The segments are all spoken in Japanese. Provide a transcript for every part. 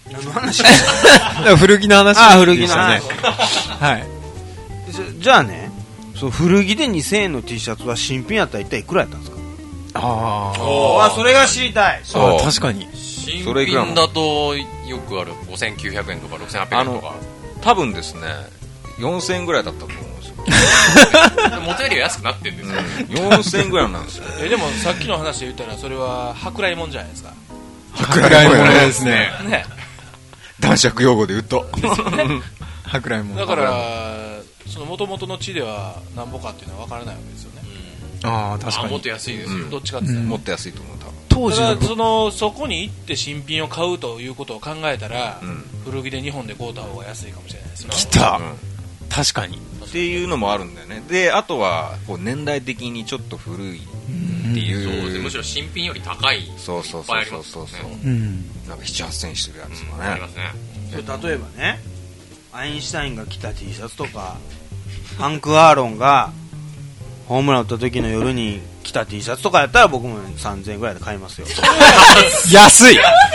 何の話古着の話でしたね。 古着の話はい。 じゃあね、そう古着で2000円の T シャツは新品やったら一体いくらやったんですか？それが知りたい。 そう確かに新品だとよくある5900円とか6800円とか多分ですね4000円ぐらいだったと思うんですよ。 元よりは安くなってんですよ、 4000円ぐらいなんですよ。 でもさっきの話で言ったらそれは舶来物じゃないですか。 舶来物ですね。 ね、 男爵用語で言うと舶来物だからその元々の地では何ぼかっていうのは分からないわけですよね。 ああ確かにもっと安いですよ、 どっちかって言ったら、 もっと安いと思う多分。 当時のそこに行って新品を買うということを考えたら、古着で日本で買うた方が安いかもしれないですね。 来た、確かにっていうのもあるんだよね。であとはこう年代的にちょっと古いっていう、 そうですね、むしろ新品より高い、 そうそうそうそうそう、なんか7、8千円してるやつとかね、 ありますね。 例えばね、アインシュタインが着た T シャツとか、ハンク・アーロンがホームラン打った時の夜に着た T シャツとかやったら僕も3000円ぐらいで買いますよ。 安い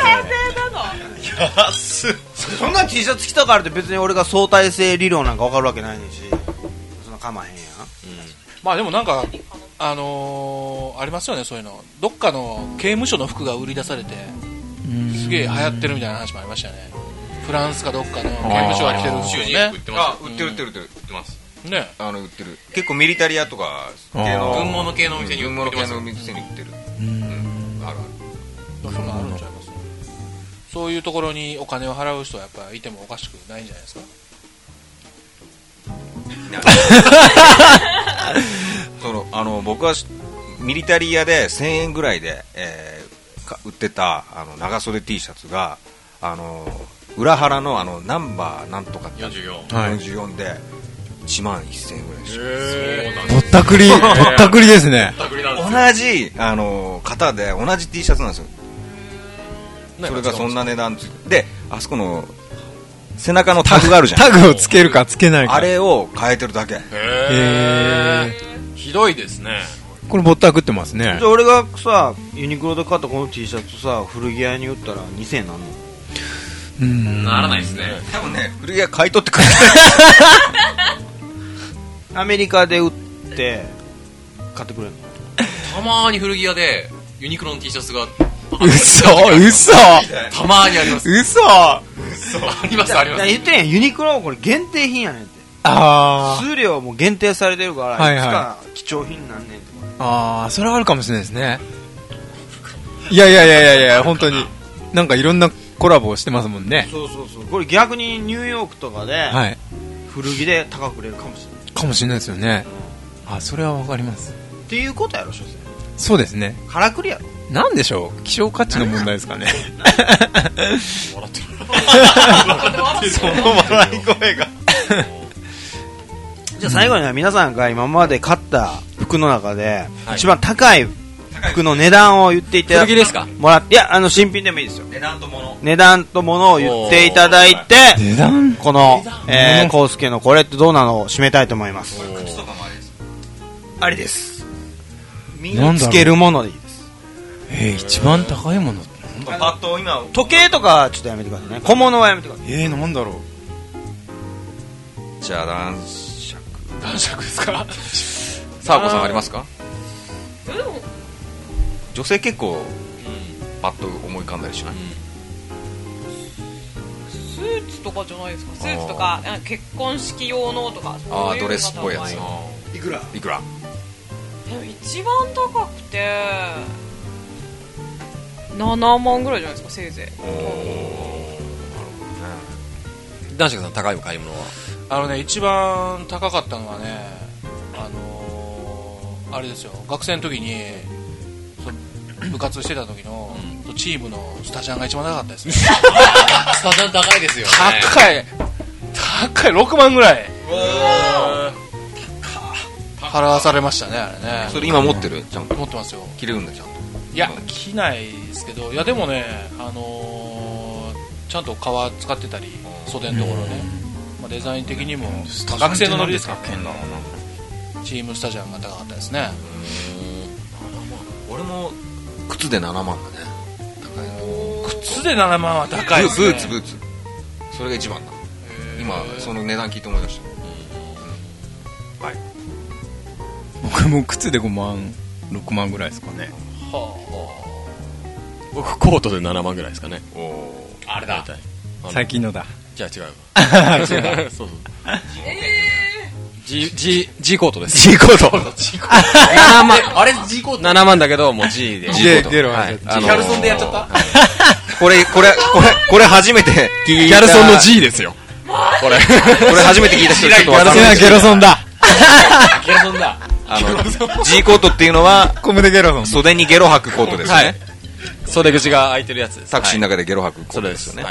そんな T シャツ着たからって別に俺が相対性理論なんか分かるわけないねんし、そんな構へんやん。 まあでもなんかありますよね、そういうの。どっかの刑務所の服が売り出されてすげえ流行ってるみたいな話もありましたよね。フランスかどっかの刑務所が着てる服をね。 売ってます。 売ってる売ってる売ってますね、 売ってる。結構ミリタリアとか系の軍物系のお店に売ってます。 軍物系の店に売ってる。あるそんなのあるんちゃいます。そういうところにお金を払う人はやっぱいてもおかしくないんじゃないですか。 僕はミリタリアで1000円ぐらいで、売ってた長袖 T シャツが裏腹のナンバーなんとかって44で1万1000円ぐらいでした。 ぼったくりですね。 同じ型で同じ T シャツなんですよ。それがそんな値段ついてで、あそこの背中のタグがあるじゃん。 タグをつけるかつけないか、 あれを変えてるだけ。 ひどいですね。 これぼったくってますね。 じゃあ俺がさユニクロで買ったこの T シャツさ古着屋に売ったら2000円なんの？ ならないですね。 多分ね、古着屋買い取ってくれる。 アメリカで売って買ってくれるの？ たまーに古着屋でユニクロの T シャツが嘘たまーにあります。 嘘ありますあります。 言ってんやん、ユニクロはこれ限定品やねんって。数量も限定されてるから、いつか貴重品なんねんとか。 それはあるかもしれないですね。いや本当になんかいろんなコラボをしてますもんね。 そうこれ逆にニューヨークとかで古着で高く売れるかもしれないかもしれないですよね。それはわかります。 っていうことやろ、所詮。 そうですね。 からくりやろ。 なんでしょう、希少価値の問題ですかね。 笑ってる。 その笑い声が。じゃあ最後には皆さんが今まで買った服の中で一番高い服の値段を言っていただいて、 古着ですか？ もらって、いや新品でもいいですよ。値段と物を言っていただいて、 値段このコウスケのこれってどうなのを締めたいと思います。 靴とかもありです。身につけるものでいいです。 一番高いもの。 パッと今時計とかちょっとやめてくださいね。小物はやめてください。 なんだろう。じゃあ男爵ですか？サーコさんありますか？女性結構パッと思い浮かんだりしない？ スーツとかじゃないですか。スーツとか結婚式用のとか。 ドレスっぽいやつ。いくら？ でも一番高くて7万ぐらいじゃないですか、せいぜい。 男爵さん高い買い物は？ 一番高かったのはね、あれですよ、学生の時に部活してた時の、チームのスタジャンが一番高かったですね。 スタジャン高いですよね。 高い6万ぐらい払わされましたね、あれね。 それ今持ってる？ちゃんと持ってますよ。 着れるんだちゃんと？ いや着ないですけど、いやでもね、ちゃんと革使ってたり袖のところね、デザイン的にも、学生のノリですからね。チームスタジャンが高かったですね。 俺も靴で7万だね。高いの。 靴で7万は高いですね。 ブーツそれが一番だ。今その値段聞いて思い出した。はい。 僕も靴で5万6万ぐらいですかね。 僕コートで7万ぐらいですかね。 あれだ。 最近のだ。 じゃあ違うわ。 違う。 そうそう。G コートです。 G コート。 7万、あれ G コート ?7 万だけど、もう G で。 ゲロはギャルソンでやっちゃった。 これ初めて聞いた。 ギャルソンの G ですよ。これ初めて聞いた人ちょっとわかんない。 ゲロソンだ。 ギャルソンだ。 G コートっていうのはコムデゲロソン。 袖にゲロ吐くコートですね。 袖口が開いてるやつです。 タクシーの中でゲロ吐くコートですよね。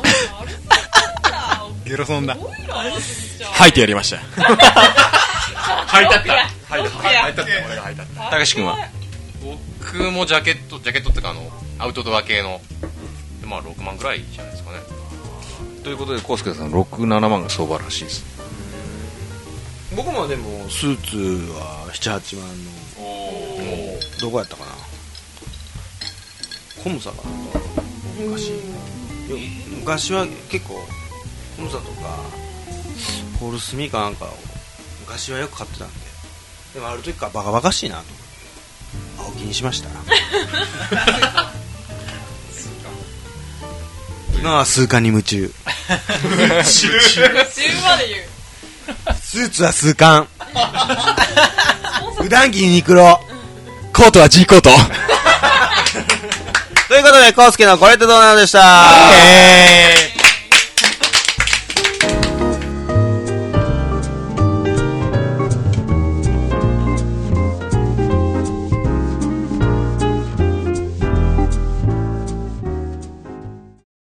ゲロソンだ。 吐いてやりました。 履いたった。 俺が吐いた。 たけし君は僕もジャケットっていうかアウトドア系のまあ6万ぐらいじゃないですかね。 ということで康介さん6、7万が相場らしいです。 僕もでもスーツは7、8万のどこやったかな、コムサかな。昔は結構コムサとかポールスミーかなんかを昔はよく買ってたんでもある時からバカバカしいなと青木にしました。今は数巻に夢中。 10まで言う。 スーツは数巻。普段着にニクロ。 コートは G コート。 ということで、コウスケのこれってどうなのでした。